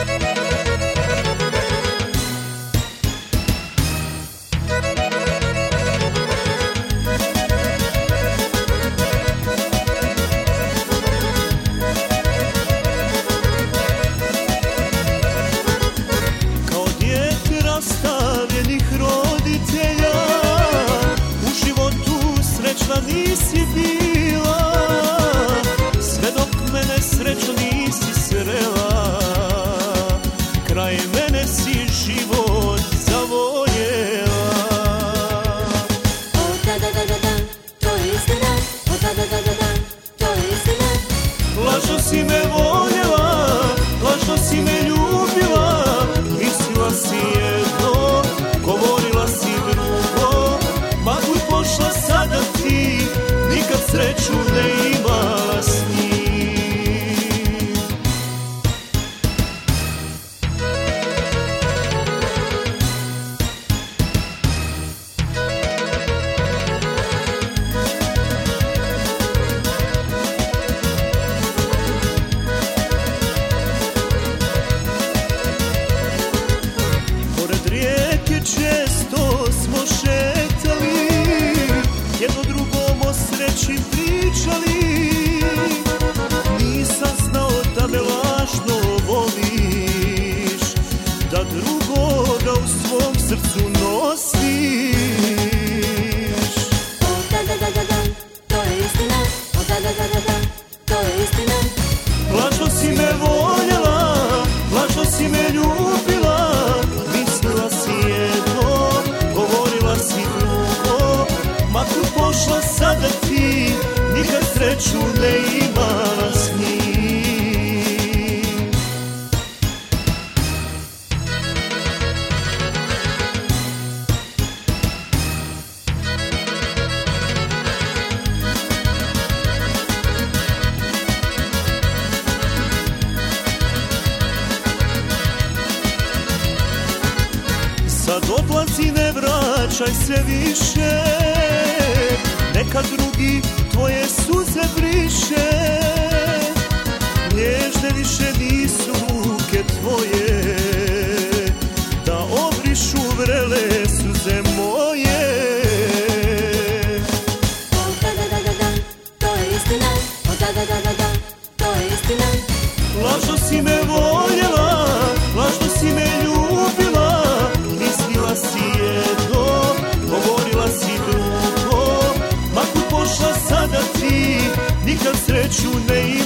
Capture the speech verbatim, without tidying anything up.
Nisi bila, sve dok mene srećo nisi srela, kraj mene si život zavoljela. O da da da da da, to je istina, o da da da da da, to je istina. Lažno si me voljela, lažno si me ljubila, mislila si jedno, govorila si drugo, ma kud pošla sada ti, nikad sreću ne imala s njim. Pored rijeke često smo šetali, jedno drugom o sreći pričali. Nisam znao da me lažno voliš, da drugoga u svom srcu nosiš. O da da da da da, to je istina, o da da da da da, to je istina. Lažno si me voljela, lažno si me ljubila, mislila si jedno, govorila si drugo, ma kud pošla sada ti, nikad sreću ne imala s njim. Sad odlazi, ne vraćaj se više, neka drugi tvoje suze briše. Nježne više nisu ruke tvoje, da obrišu vrele suze moje. O da da da da da, to je istina, o da da da da da, to je istina. Lažno si me voljela, lažno si me ljubila, mislila si jedno, govorila si drugo, ma kud pošla sada ti, nikad sreću ne imala.